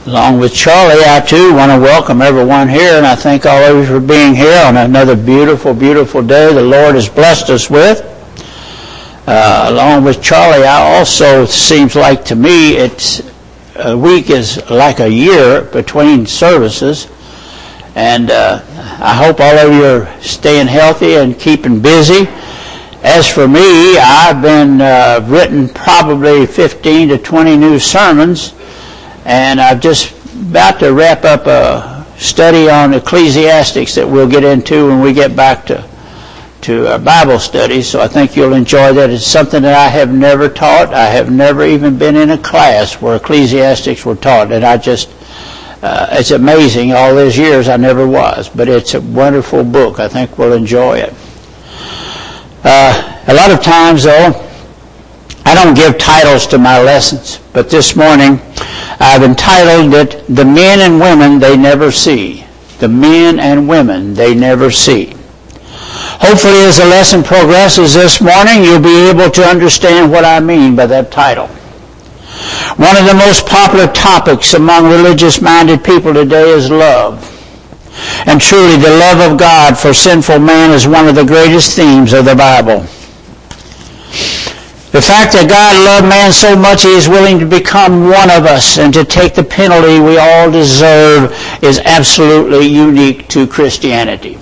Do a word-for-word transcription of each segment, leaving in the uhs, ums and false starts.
Along with Charlie, I too want to welcome everyone here, and I thank all of you for being here on another beautiful, beautiful day the Lord has blessed us with. Uh, along with Charlie, I also, it seems like to me, it's a week is like a year between services, and uh, I hope all of you are staying healthy and keeping busy. As for me, I've been uh, written probably fifteen to twenty new sermons, and I'm just about to wrap up a study on Ecclesiastics that we'll get into when we get back to to our Bible studies. So I think you'll enjoy that. It's something that I have never taught. I have never even been in a class where Ecclesiastics were taught, and I just uh, it's amazing. All those years I never was, but it's a wonderful book. I think we'll enjoy it. Uh, a lot of times, though, I don't give titles to my lessons, but this morning I've entitled it, The Men and Women They Never See. The Men and Women They Never See. Hopefully as the lesson progresses this morning, you'll be able to understand what I mean by that title. One of the most popular topics among religious-minded people today is love. And truly, the love of God for sinful man is one of the greatest themes of the Bible. The fact that God loved man so much he is willing to become one of us and to take the penalty we all deserve is absolutely unique to Christianity.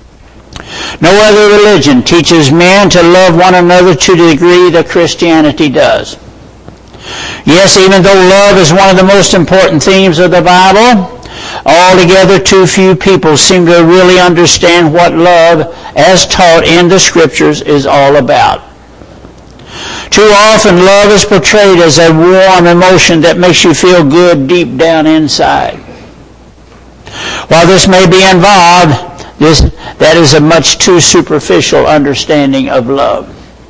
No other religion teaches men to love one another to the degree that Christianity does. Yes, even though love is one of the most important themes of the Bible, altogether too few people seem to really understand what love, as taught in the Scriptures, is all about. Too often, love is portrayed as a warm emotion that makes you feel good deep down inside. While this may be involved, this, that is a much too superficial understanding of love.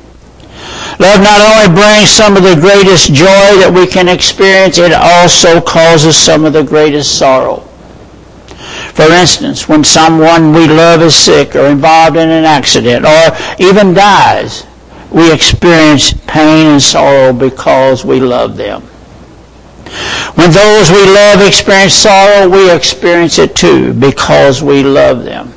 Love not only brings some of the greatest joy that we can experience, it also causes some of the greatest sorrow. For instance, when someone we love is sick or involved in an accident or even dies, we experience pain and sorrow because we love them. When those we love experience sorrow, we experience it too because we love them.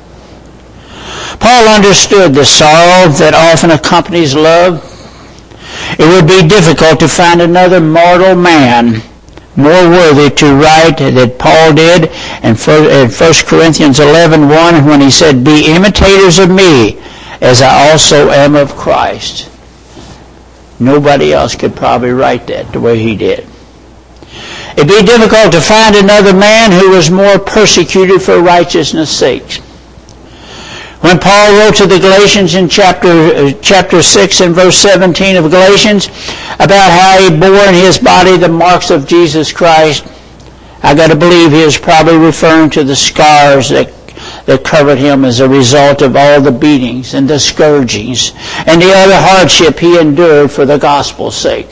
Paul understood the sorrow that often accompanies love. It would be difficult to find another mortal man more worthy to write that Paul did in First Corinthians eleven one when he said, "Be imitators of me as I also am of Christ." Nobody else could probably write that the way he did. It'd be difficult to find another man who was more persecuted for righteousness' sake. When Paul wrote to the Galatians in chapter uh, chapter six and verse seventeen of Galatians about how he bore in his body the marks of Jesus Christ, I got to believe he is probably referring to the scars that that covered him as a result of all the beatings and the scourgings and the other hardship he endured for the gospel's sake.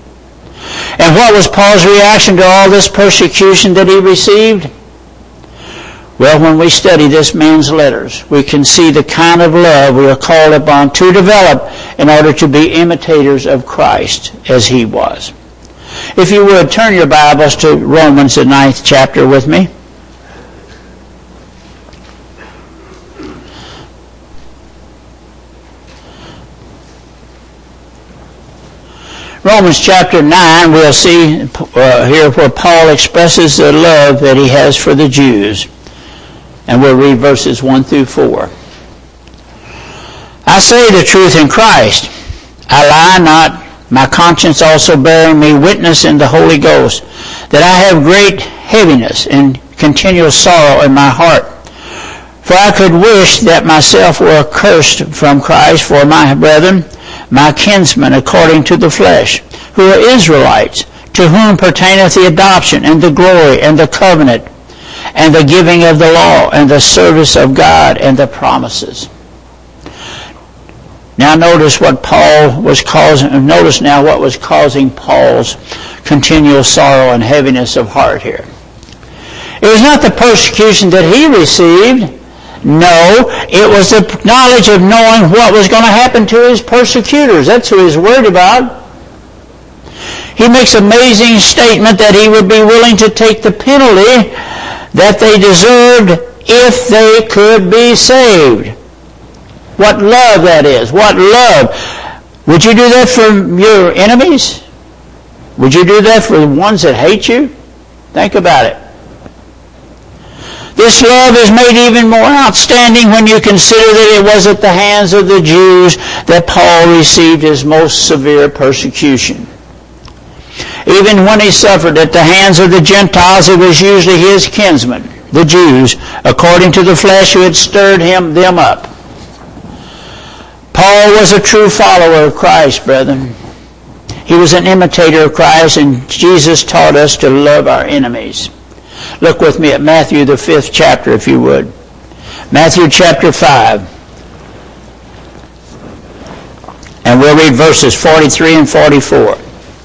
And what was Paul's reaction to all this persecution that he received? Well, when we study this man's letters, we can see the kind of love we are called upon to develop in order to be imitators of Christ as he was. If you would, turn your Bibles to Romans, the ninth chapter with me. Romans chapter nine, we'll see uh, here where Paul expresses the love that he has for the Jews. And we'll read verses one through four. I say the truth in Christ. I lie not, my conscience also bearing me witness in the Holy Ghost, that I have great heaviness and continual sorrow in my heart. For I could wish that myself were accursed from Christ for my brethren, my kinsmen according to the flesh, who are Israelites, to whom pertaineth the adoption and the glory and the covenant, and the giving of the law, and the service of God, and the promises. Now notice what Paul was causing, notice now what was causing Paul's continual sorrow and heaviness of heart here. It was not the persecution that he received. No, it was the knowledge of knowing what was going to happen to his persecutors. That's who he's worried about. he makes an amazing statement that he would be willing to take the penalty that they deserved if they could be saved. What love that is. What love. Would you do that for your enemies? Would you do that for the ones that hate you? Think about it. This love is made even more outstanding when you consider that it was at the hands of the Jews that Paul received his most severe persecution. Even when he suffered at the hands of the Gentiles, it was usually his kinsmen, the Jews, according to the flesh, who had stirred him them up. Paul was a true follower of Christ, brethren. He was an imitator of Christ, and Jesus taught us to love our enemies. Look with me at Matthew, the fifth chapter, if you would. Matthew chapter five. And we'll read verses forty-three and forty-four.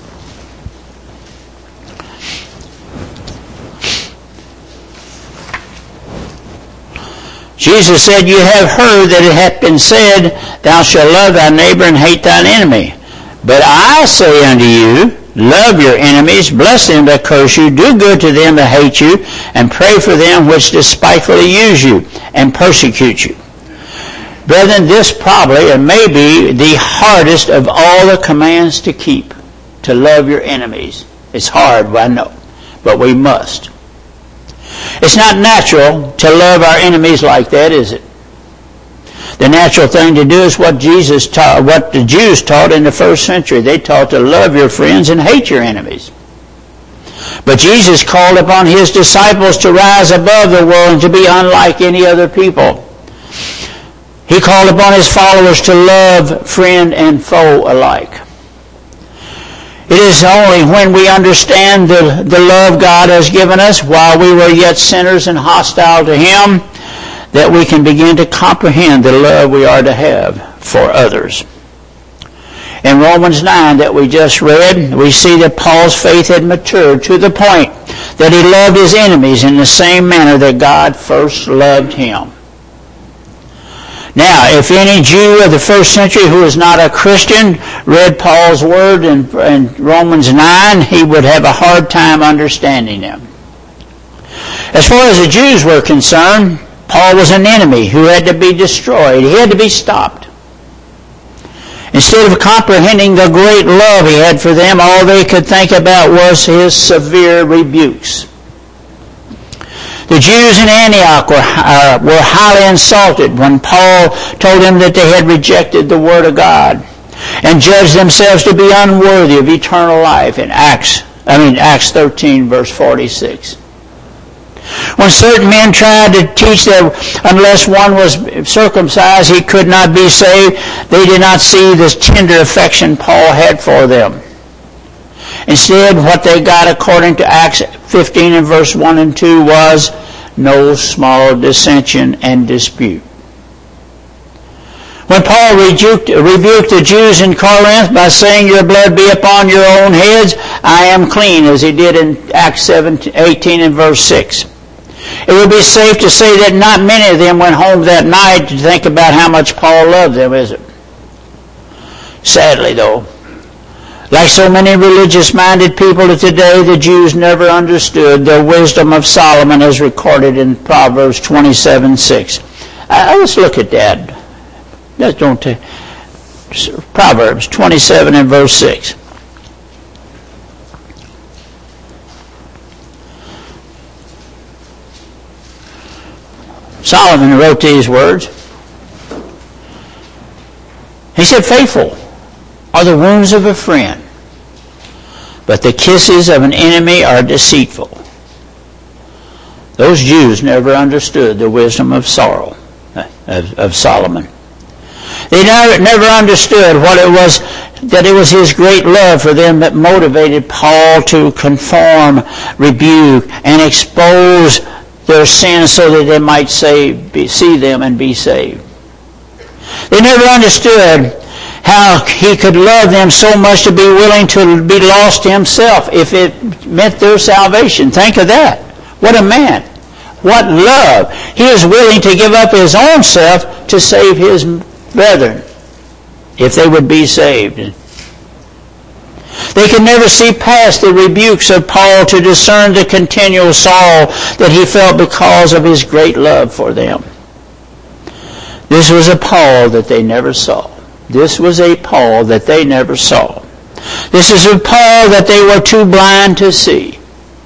Jesus said, "You have heard that it hath been said, Thou shalt love thy neighbor and hate thine enemy. But I say unto you, love your enemies, bless them that curse you, do good to them that hate you, and pray for them which despitefully use you and persecute you." Brethren, this probably and may be the hardest of all the commands to keep, to love your enemies. It's hard, I know, but we must. It's not natural to love our enemies like that, is it? The natural thing to do is what Jesus taught, what the Jews taught in the first century. They taught to love your friends and hate your enemies. But Jesus called upon his disciples to rise above the world and to be unlike any other people. He called upon his followers to love friend and foe alike. It is only when we understand the, the love God has given us while we were yet sinners and hostile to him that we can begin to comprehend the love we are to have for others. In Romans nine that we just read, we see that Paul's faith had matured to the point that he loved his enemies in the same manner that God first loved him. Now, if any Jew of the first century who is not a Christian read Paul's word in, in Romans nine, he would have a hard time understanding them. As far as the Jews were concerned, Paul was an enemy who had to be destroyed. He had to be stopped. Instead of comprehending the great love he had for them, all they could think about was his severe rebukes. The Jews in Antioch were, uh, were highly insulted when Paul told them that they had rejected the Word of God and judged themselves to be unworthy of eternal life in Acts, I mean Acts thirteen, verse forty-six. When certain men tried to teach that unless one was circumcised he could not be saved, they did not see the tender affection Paul had for them. Instead, what they got according to Acts fifteen and verse one and two was no small dissension and dispute. When Paul rebuked, rebuked the Jews in Corinth by saying, "Your blood be upon your own heads, I am clean," as he did in Acts eighteen and verse six. It would be safe to say that not many of them went home that night to think about how much Paul loved them, is it? Sadly, though, like so many religious-minded people of today, the Jews never understood the wisdom of Solomon as recorded in Proverbs twenty-seven six. Uh, let's look at that. Let's don't take Proverbs twenty-seven and verse six. Solomon wrote these words. He said, "Faithful are the wounds of a friend, but the kisses of an enemy are deceitful." Those Jews never understood the wisdom of sorrow, of, of Solomon. They never, never understood what it was, that it was his great love for them that motivated Paul to conform, rebuke, and expose their sins so that they might save, be, see them and be saved. They never understood how he could love them so much to be willing to be lost himself if it meant their salvation. Think of that. What a man. What love. He is willing to give up his own self to save his brethren if they would be saved. They could never see past the rebukes of Paul to discern the continual sorrow that he felt because of his great love for them. This was a Paul that they never saw. This was a Paul that they never saw. This is a Paul that they were too blind to see.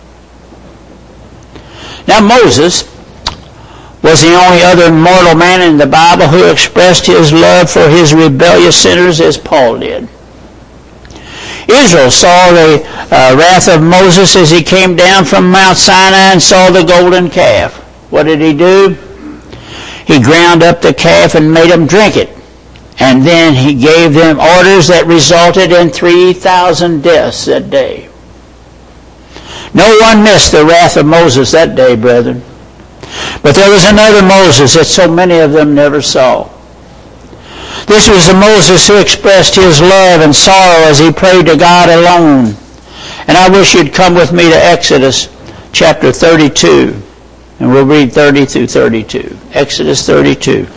Now Moses was the only other mortal man in the Bible who expressed his love for his rebellious sinners as Paul did. Israel saw the uh, wrath of Moses as he came down from Mount Sinai and saw the golden calf. What did he do? He ground up the calf and made them drink it. And then he gave them orders that resulted in three thousand deaths that day. No one missed the wrath of Moses that day, brethren. But there was another Moses that so many of them never saw. This was the Moses who expressed his love and sorrow as he prayed to God alone. And I wish you'd come with me to Exodus chapter thirty-two. And we'll read thirty through thirty-two. Exodus thirty-two.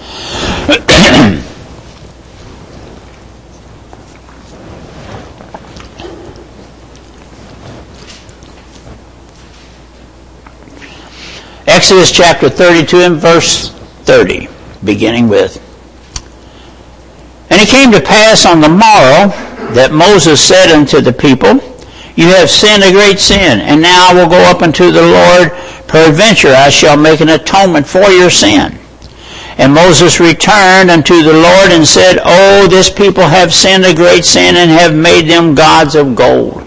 Exodus chapter thirty-two and verse thirty, beginning with. And it came to pass on the morrow that Moses said unto the people, You have sinned a great sin, and now I will go up unto the Lord. Peradventure I shall make an atonement for your sin. And Moses returned unto the Lord and said, Oh, this people have sinned a great sin, and have made them gods of gold.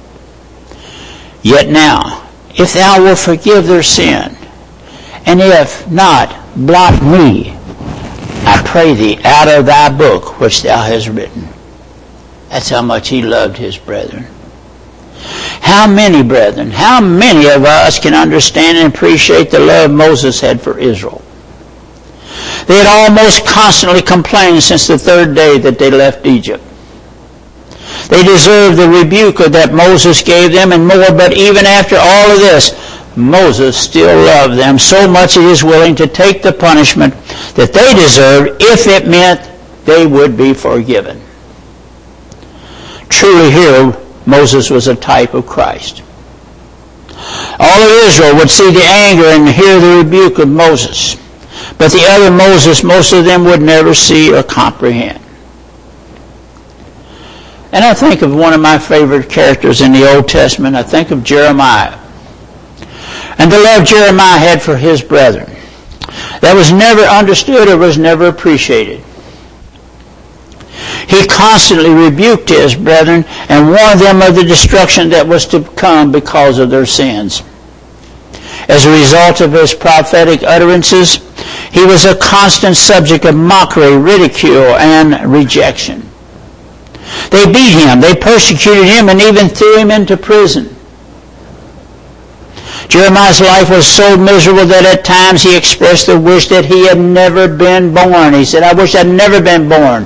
Yet now, if thou wilt forgive their sin, and if not, blot me, I pray thee, out of thy book which thou hast written. That's how much he loved his brethren. How many brethren, how many of us can understand and appreciate the love Moses had for Israel? They had almost constantly complained since the third day that they left Egypt. They deserved the rebuke that Moses gave them and more, but even after all of this, Moses still loved them so much he was willing to take the punishment that they deserved if it meant they would be forgiven. Truly here, Moses was a type of Christ. All of Israel would see the anger and hear the rebuke of Moses. But the other Moses, most of them would never see or comprehend. And I think of one of my favorite characters in the Old Testament. I think of Jeremiah. And the love Jeremiah had for his brethren. That was never understood or was never appreciated. He constantly rebuked his brethren and warned them of the destruction that was to come because of their sins. As a result of his prophetic utterances, he was a constant subject of mockery, ridicule, and rejection. They beat him, they persecuted him, and even threw him into prison. Jeremiah's life was so miserable that at times he expressed the wish that he had never been born. He said, I wish I'd never been born.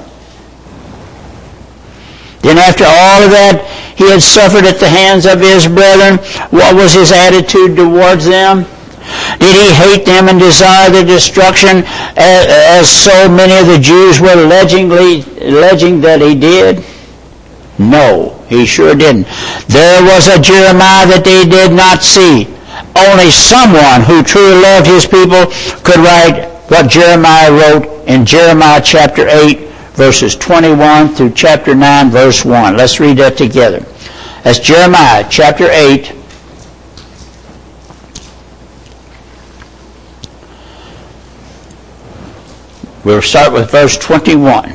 Then after all of that he had suffered at the hands of his brethren, what was his attitude towards them? Did he hate them and desire their destruction as, as so many of the Jews were allegingly, alleging that he did? No, he sure didn't. There was a Jeremiah that they did not see. Only someone who truly loved his people could write what Jeremiah wrote in Jeremiah chapter eight, verses twenty-one through chapter nine, verse one. Let's read that together. That's Jeremiah chapter eight. We'll start with verse twenty-one.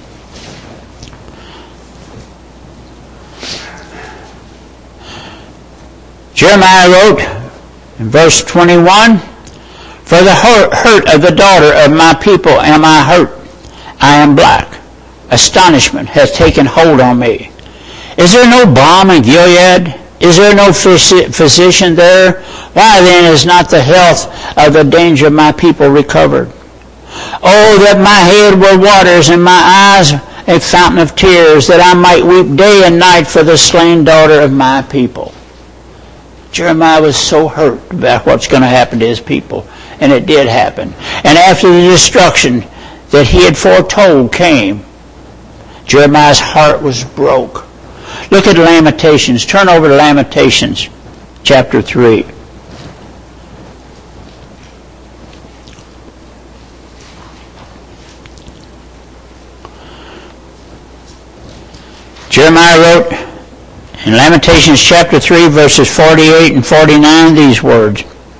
Jeremiah wrote in verse twenty-one, For the hurt of the daughter of my people am I hurt. I am black. Astonishment has taken hold on me. Is there no balm in Gilead? Is there no physician there? Why then is not the health of the danger of my people recovered? Oh, that my head were waters and my eyes a fountain of tears, that I might weep day and night for the slain daughter of my people. Jeremiah was so hurt about what's going to happen to his people, and it did happen. And after the destruction that he had foretold came, Jeremiah's heart was broke. Look at Lamentations. Turn over to Lamentations, chapter three. Jeremiah wrote in Lamentations chapter three, verses forty-eight and forty-nine, these words.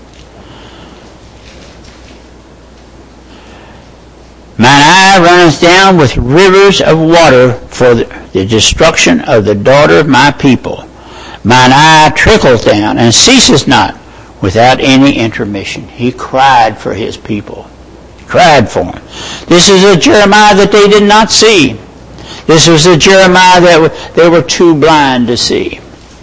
Mine eye runneth down with rivers of water for the, the destruction of the daughter of my people. Mine eye trickleth down and ceases not without any intermission. He cried for his people. He cried for them. This is a Jeremiah that they did not see. This was the Jeremiah that they were too blind to see.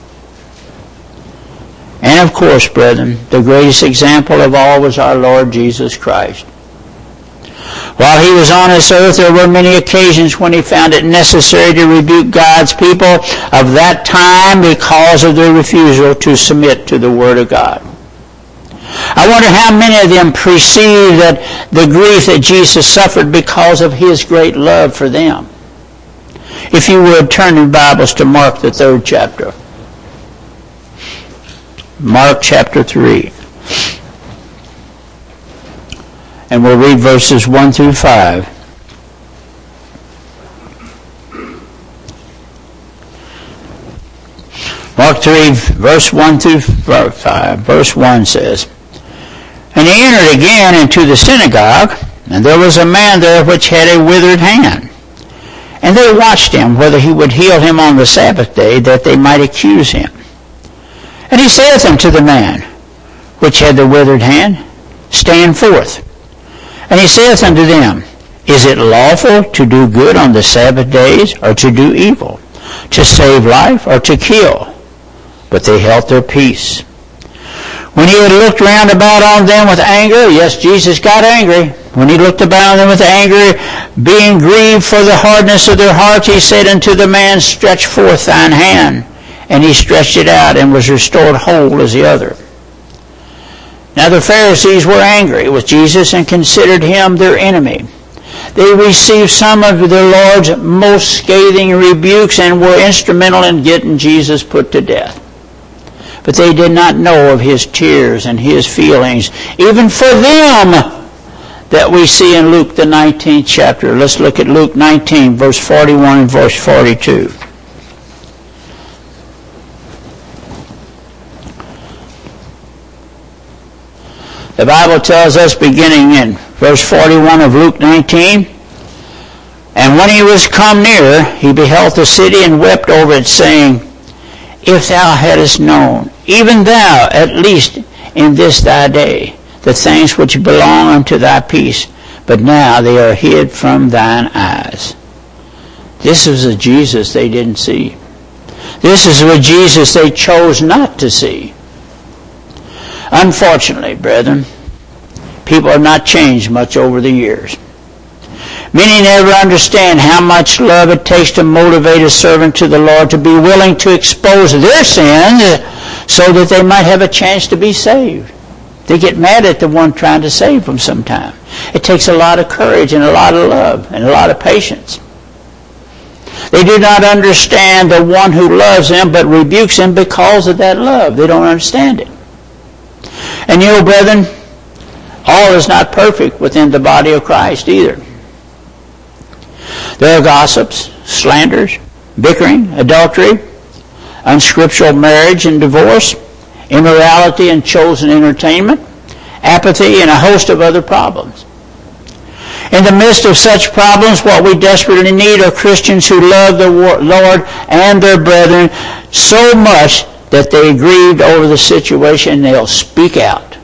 And of course, brethren, the greatest example of all was our Lord Jesus Christ. While he was on this earth, there were many occasions when he found it necessary to rebuke God's people of that time because of their refusal to submit to the Word of God. I wonder how many of them perceived that the grief that Jesus suffered because of his great love for them. If you would, turn your Bibles to Mark, the third chapter. Mark chapter three. And we'll read verses one through five. Mark three, verse one through five. Verse one says, And he entered again into the synagogue, and there was a man there which had a withered hand. And they watched him, whether he would heal him on the Sabbath day, that they might accuse him. And he saith unto the man, which had the withered hand, Stand forth. And he saith unto them, Is it lawful to do good on the Sabbath days, or to do evil, to save life, or to kill? But they held their peace. When he had looked round about on them with anger, yes, Jesus got angry. When he looked about on them with anger, being grieved for the hardness of their hearts, he said unto the man, Stretch forth thine hand. And he stretched it out, and was restored whole as the other. Now the Pharisees were angry with Jesus, and considered him their enemy. They received some of the Lord's most scathing rebukes, and were instrumental in getting Jesus put to death. But they did not know of his tears and his feelings, even for them, that we see in Luke the nineteenth chapter. Let's look at Luke nineteen, verse forty-one and verse forty-two. The Bible tells us, beginning in verse forty-one of Luke nineteen, And when he was come near, he beheld the city, and wept over it, saying, If thou hadst known, even thou, at least in this thy day, the things which belong unto thy peace, but now they are hid from thine eyes. This is a Jesus they didn't see. This is a Jesus they chose not to see. Unfortunately, brethren, people have not changed much over the years. Many never understand how much love it takes to motivate a servant to the Lord to be willing to expose their sins so that they might have a chance to be saved. They get mad at the one trying to save them sometimes. It takes a lot of courage and a lot of love and a lot of patience. They do not understand the one who loves them but rebukes them because of that love. They don't understand it. And you know, brethren, all is not perfect within the body of Christ either. There are gossips, slanders, bickering, adultery, unscriptural marriage and divorce, immorality and chosen entertainment, apathy, and a host of other problems. In the midst of such problems, what we desperately need are Christians who love the Lord and their brethren so much that they grieved over the situation and they'll speak out.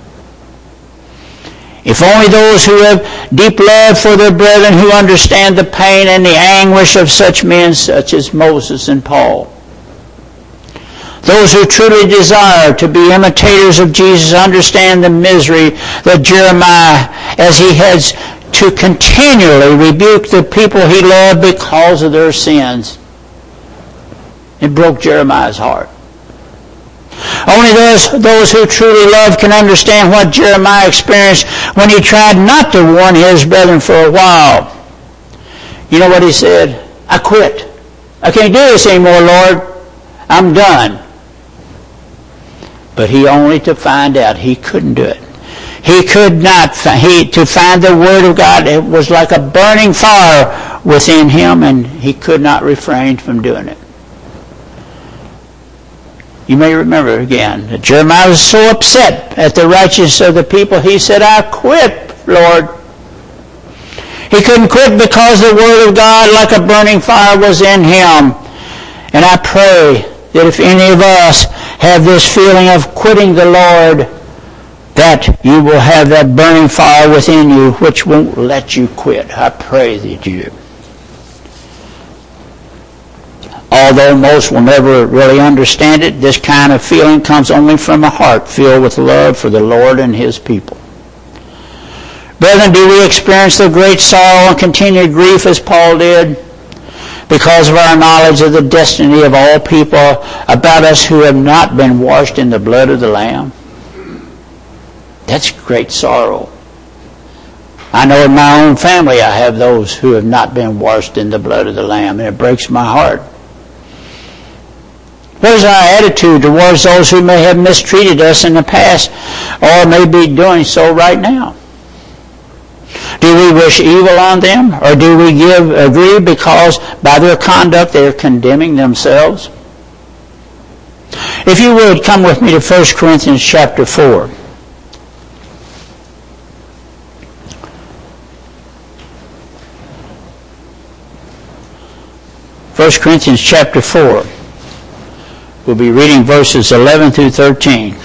If only those who have deep love for their brethren, who understand the pain and the anguish of such men such as Moses and Paul. Those who truly desire to be imitators of Jesus understand the misery that Jeremiah, as he has to continually rebuke the people he loved because of their sins. It broke Jeremiah's heart. Only those, those who truly love can understand what Jeremiah experienced when he tried not to warn his brethren for a while. You know what he said? I quit. I can't do this anymore, Lord. I'm done. But he only to find out he couldn't do it. He could not, he, to find the Word of God, it was like a burning fire within him, and he could not refrain from doing it. You may remember again that Jeremiah was so upset at the righteousness of the people, he said, I quit, Lord. He couldn't quit because the Word of God, like a burning fire, was in him. And I pray that if any of us have this feeling of quitting the Lord, that you will have that burning fire within you which won't let you quit. I pray that you do. Although most will never really understand it, this kind of feeling comes only from a heart filled with love for the Lord and His people. Brethren, do we experience the great sorrow and continued grief as Paul did because of our knowledge of the destiny of all people about us who have not been washed in the blood of the Lamb? That's great sorrow. I know in my own family I have those who have not been washed in the blood of the Lamb, and it breaks my heart. What is our attitude towards those who may have mistreated us in the past or may be doing so right now? Do we wish evil on them, or do we give agree because by their conduct they are condemning themselves? If you would, come with me to First Corinthians chapter four. First Corinthians chapter four. We'll be reading verses eleven through thirteen.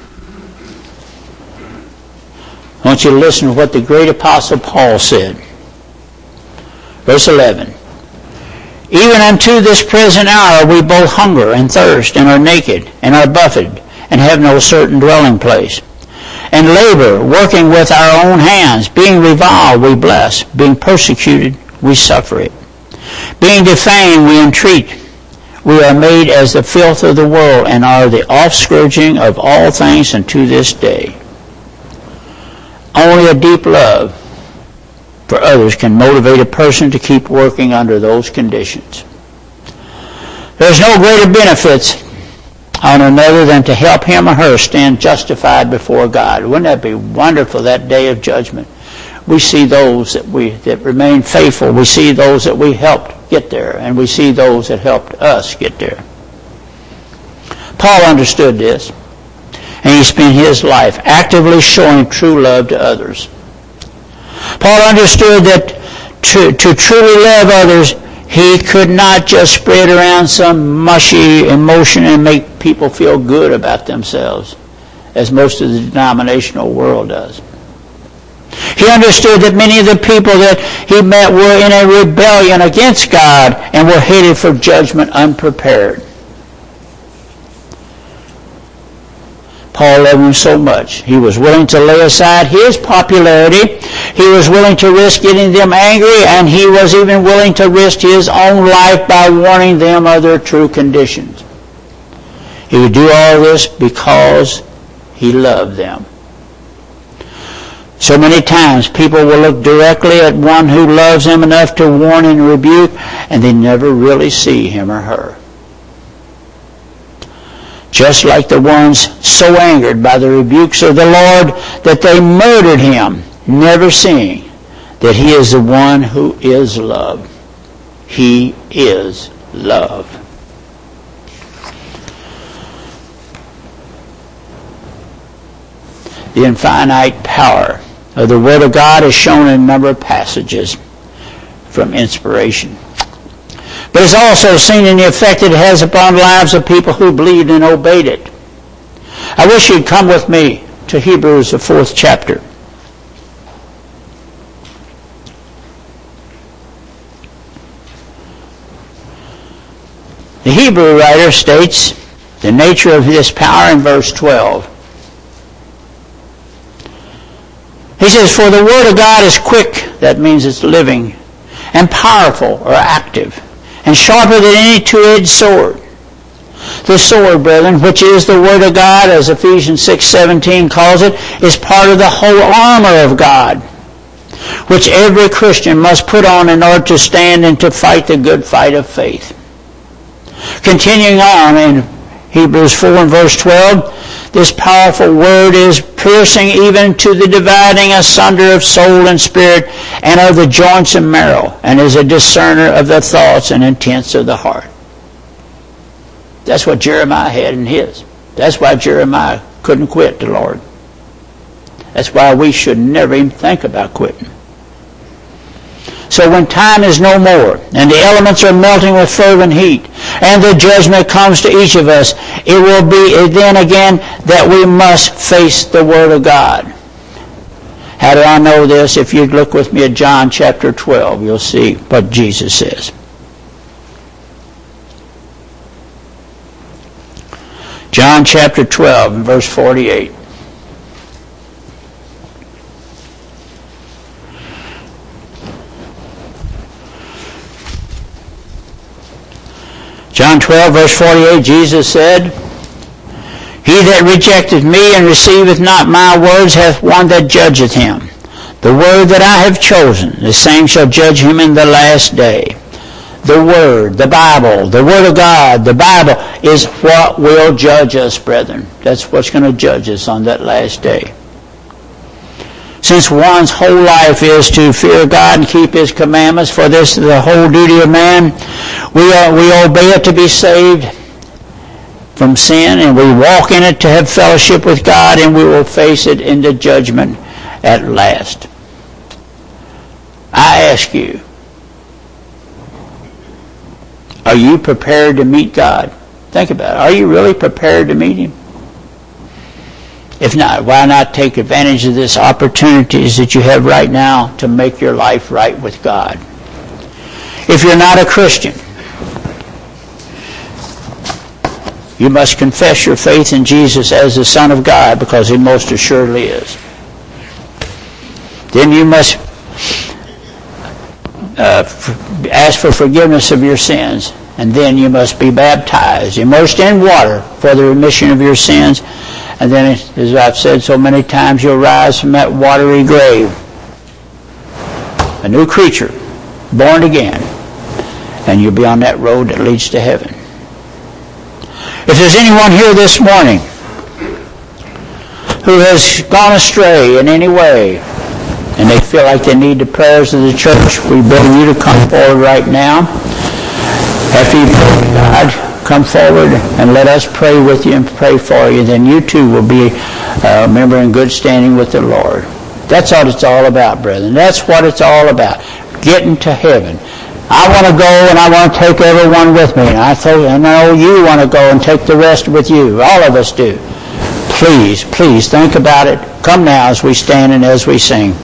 I want you to listen to what the great apostle Paul said. Verse eleven. Even unto this present hour we both hunger and thirst and are naked and are buffeted and have no certain dwelling place. And labor, working with our own hands, being reviled we bless, being persecuted we suffer it. Being defamed we entreat. We are made as the filth of the world and are the offscourging of all things unto this day. Only a deep love for others can motivate a person to keep working under those conditions. There's no greater benefits on another than to help him or her stand justified before God. Wouldn't that be wonderful, that day of judgment? We see those that we that remain faithful. We see those that we helped get there, and we see those that helped us get there. Paul understood this, and he spent his life actively showing true love to others. Paul understood that to, to truly love others, he could not just spread around some mushy emotion and make people feel good about themselves, as most of the denominational world does. He understood that many of the people that he met were in a rebellion against God and were headed for judgment unprepared. Paul loved them so much. He was willing to lay aside his popularity. He was willing to risk getting them angry, and he was even willing to risk his own life by warning them of their true conditions. He would do all this because he loved them. So many times people will look directly at one who loves them enough to warn and rebuke, and they never really see him or her. Just like the ones so angered by the rebukes of the Lord that they murdered him, never seeing that he is the one who is love. He is love. The infinite power of the Word of God is shown in a number of passages from inspiration. But it's also seen in the effect it has upon the lives of people who believed and obeyed it. I wish you'd come with me to Hebrews, the fourth chapter. The Hebrew writer states the nature of this power in verse twelve. He says, for the Word of God is quick, that means it's living, and powerful or active, and sharper than any two-edged sword. The sword, brethren, which is the Word of God, as Ephesians six seventeen calls it, is part of the whole armor of God, which every Christian must put on in order to stand and to fight the good fight of faith. Continuing on in Hebrews four and verse twelve, this powerful word is piercing even to the dividing asunder of soul and spirit and of the joints and marrow, and is a discerner of the thoughts and intents of the heart. That's what Jeremiah had in his. That's why Jeremiah couldn't quit the Lord. That's why we should never even think about quitting. So when time is no more, and the elements are melting with fervent heat, and the judgment comes to each of us, it will be then again that we must face the Word of God. How do I know this? If you look with me at John chapter twelve, you'll see what Jesus says. John chapter twelve, verse forty-eight. John twelve, verse forty-eight, Jesus said, He that rejecteth me and receiveth not my words hath one that judgeth him. The word that I have chosen, the same shall judge him in the last day. The Word, the Bible, the Word of God, the Bible is what will judge us, brethren. That's what's going to judge us on that last day. Since one's whole life is to fear God and keep His commandments, for this is the whole duty of man, we, are, we obey it to be saved from sin, and we walk in it to have fellowship with God, and we will face it in the judgment at last. I ask you, are you prepared to meet God? Think about it. Are you really prepared to meet Him? If not, why not take advantage of these opportunities that you have right now to make your life right with God? If you're not a Christian, you must confess your faith in Jesus as the Son of God, because He most assuredly is. Then you must uh, ask for forgiveness of your sins, and then you must be baptized, immersed in water for the remission of your sins. And then, as I've said so many times, you'll rise from that watery grave, a new creature, born again, and you'll be on that road that leads to heaven. If there's anyone here this morning who has gone astray in any way, and they feel like they need the prayers of the church, we beg you to come forward right now. After you pray to God, come forward and let us pray with you and pray for you. Then you too will be a member in good standing with the Lord. That's what it's all about, brethren. That's what it's all about. Getting to heaven. I want to go and I want to take everyone with me. And I, thought, I know you want to go and take the rest with you. All of us do. Please, please think about it. Come now as we stand and as we sing.